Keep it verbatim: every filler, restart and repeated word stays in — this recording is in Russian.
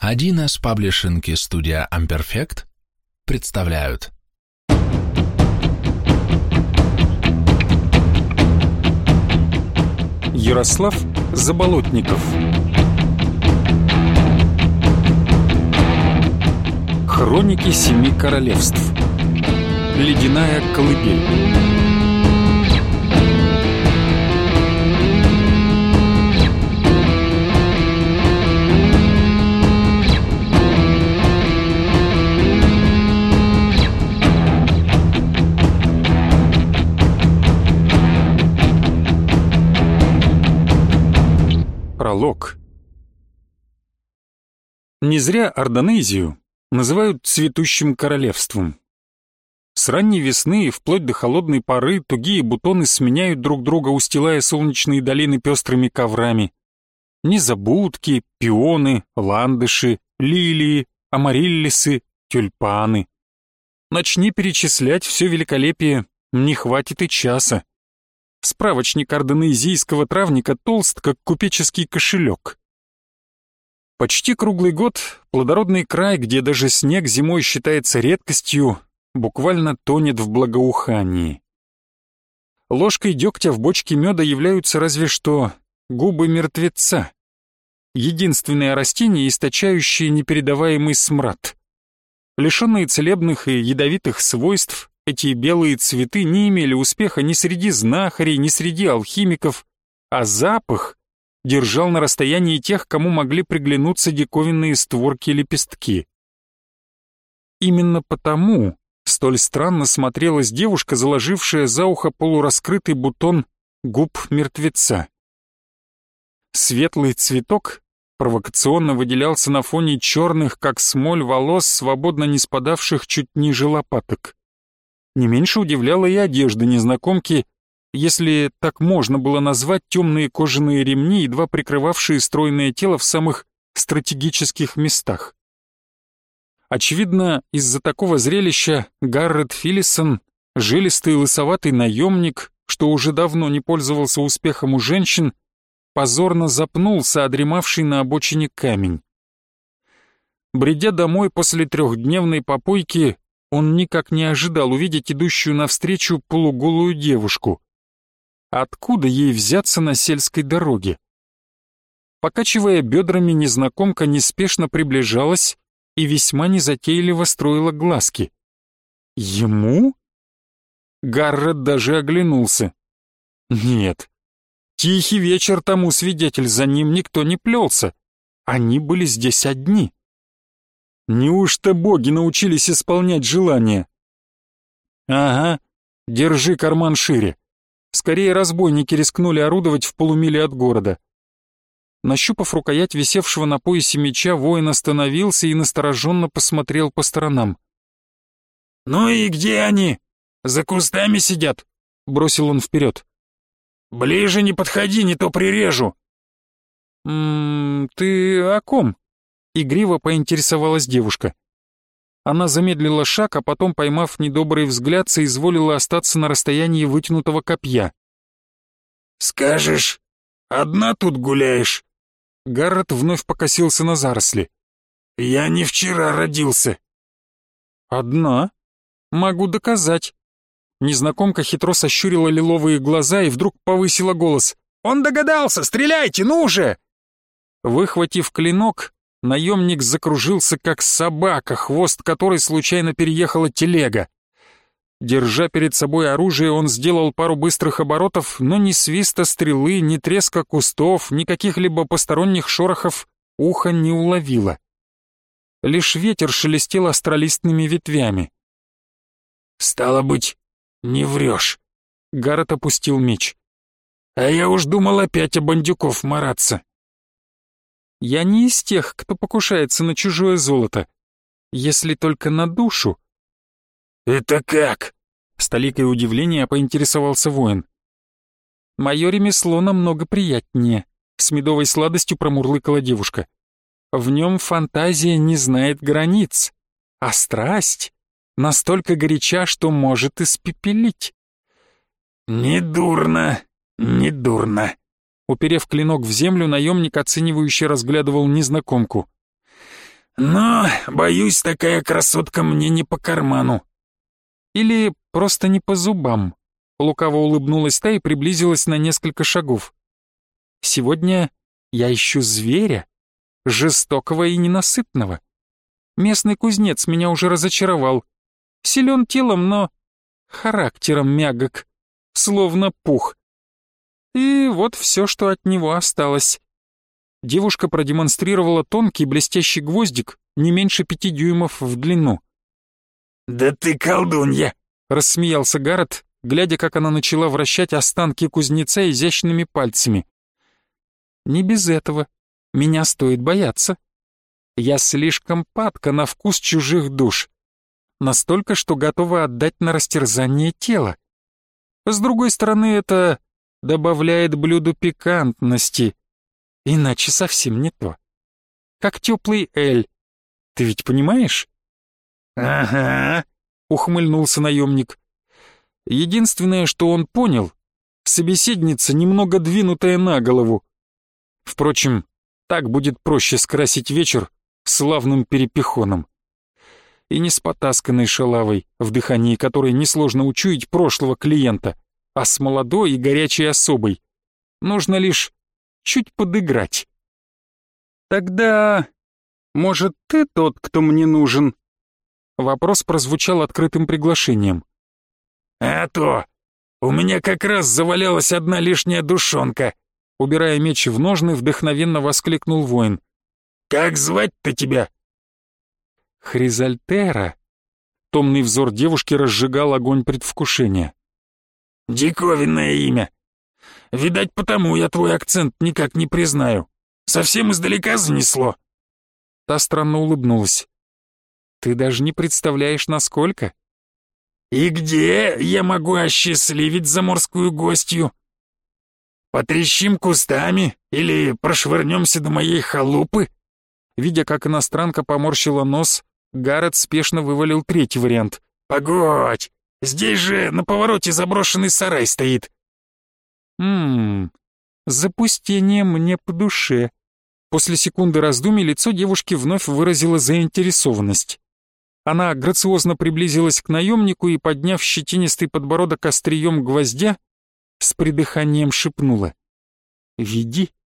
один эс паблишинг и студия Amperfect представляют. Ярослав Заболотников. Хроники Семи Королевств. Ледяная колыбель. Пролог. Не зря Ордонезию называют цветущим королевством. С ранней весны и вплоть до холодной поры тугие бутоны сменяют друг друга, устилая солнечные долины пестрыми коврами. Незабудки, пионы, ландыши, лилии, амариллисы, тюльпаны. Начни перечислять все великолепие, не хватит и часа. Справочник ордонезийского травника толст, как купеческий кошелек. Почти круглый год плодородный край, где даже снег зимой считается редкостью, буквально тонет в благоухании. Ложкой дегтя в бочке меда являются разве что губы мертвеца. Единственное растение, источающее непередаваемый смрад. Лишенные целебных и ядовитых свойств, эти белые цветы не имели успеха ни среди знахарей, ни среди алхимиков, а запах держал на расстоянии тех, кому могли приглянуться диковинные створки и лепестки. Именно потому столь странно смотрелась девушка, заложившая за ухо полураскрытый бутон губ мертвеца. Светлый цветок провокационно выделялся на фоне черных, как смоль, волос, свободно не спадавших чуть ниже лопаток. Не меньше удивляла и одежда незнакомки, если так можно было назвать темные кожаные ремни, едва прикрывавшие стройное тело в самых стратегических местах. Очевидно, из-за такого зрелища Гаррет Филлисон, жилистый лысоватый наемник, что уже давно не пользовался успехом у женщин, позорно запнулся, одремавший на обочине камень. Бредя домой после трехдневной попойки, он никак не ожидал увидеть идущую навстречу полуголую девушку. Откуда ей взяться на сельской дороге? Покачивая бедрами, незнакомка неспешно приближалась и весьма незатейливо строила глазки. Ему? Гаррет даже оглянулся. Нет, тихий вечер тому свидетель, за ним никто не плелся. Они были здесь одни. Неужто боги научились исполнять желания? Ага, держи карман шире. Скорее разбойники рискнули орудовать в полумиле от города. Нащупав рукоять висевшего на поясе меча, воин остановился и настороженно посмотрел по сторонам. «Ну и где они? За кустами сидят?» — бросил он вперед. «Ближе не подходи, не то прирежу». «М-м, ты о ком?» — игриво поинтересовалась девушка. Она замедлила шаг, а потом, поймав недобрый взгляд, соизволила остаться на расстоянии вытянутого копья. «Скажешь, одна тут гуляешь?» Гаррет вновь покосился на заросли. «Я не вчера родился». «Одна? Могу доказать». Незнакомка хитро сощурила лиловые глаза и вдруг повысила голос. «Он догадался! Стреляйте, ну же!» Выхватив клинок, наемник закружился, как собака, хвост которой случайно переехала телега. Держа перед собой оружие, он сделал пару быстрых оборотов, но ни свиста стрелы, ни треска кустов, ни каких-либо посторонних шорохов ухо не уловило. Лишь ветер шелестел астролистными ветвями. «Стало быть, не врешь», — Гаррет опустил меч. «А я уж думал опять о бандюков мараться». «Я не из тех, кто покушается на чужое золото, если только на душу». «Это как?» — с толикой удивления поинтересовался воин. «Мое ремесло намного приятнее», — с медовой сладостью промурлыкала девушка. «В нем фантазия не знает границ, а страсть настолько горяча, что может испепелить». «Недурно, недурно», Уперев клинок в землю, наемник оценивающе разглядывал незнакомку. Но, боюсь, такая красотка мне не по карману». «Или просто не по зубам», — лукаво улыбнулась та и приблизилась на несколько шагов. «Сегодня я ищу зверя, жестокого и ненасытного. Местный кузнец меня уже разочаровал. Силен телом, но характером мягок, словно пух. И вот все, что от него осталось». Девушка продемонстрировала тонкий блестящий гвоздик, не меньше пяти дюймов в длину. «Да ты колдунья!» — рассмеялся Гаррет, глядя, как она начала вращать останки кузнеца изящными пальцами. «Не без этого. Меня стоит бояться. Я слишком падка на вкус чужих душ. Настолько, что готова отдать на растерзание тело. С другой стороны, это добавляет блюду пикантности. Иначе совсем не то. Как теплый эль. Ты ведь понимаешь?» «Ага», — ухмыльнулся наемник. Единственное, что он понял, собеседница немного двинутая на голову. Впрочем, так будет проще скрасить вечер славным перепихоном. И не с потасканной шалавой, в дыхании которой несложно учуять прошлого клиента, а с молодой и горячей особой. Нужно лишь чуть подыграть. «Тогда, может, ты тот, кто мне нужен?» Вопрос прозвучал открытым приглашением. «А то! У меня как раз завалялась одна лишняя душонка!» Убирая меч в ножны, вдохновенно воскликнул воин. «Как звать-то тебя?» «Хризальтера». Томный взор девушки разжигал огонь предвкушения. «Диковинное имя. Видать, потому я твой акцент никак не признаю. Совсем издалека занесло». Та странно улыбнулась. «Ты даже не представляешь, насколько». «И где я могу осчастливить заморскую гостью? Потрещим кустами или прошвырнемся до моей халупы?» Видя, как иностранка поморщила нос, Гаррет спешно вывалил третий вариант. «Погодь, здесь же на повороте заброшенный сарай стоит». «Ммм, запустение мне по душе». После секунды раздумий лицо девушки вновь выразило заинтересованность. Она грациозно приблизилась к наемнику и, подняв щетинистый подбородок острием гвоздя, с придыханием шепнула: «Веди».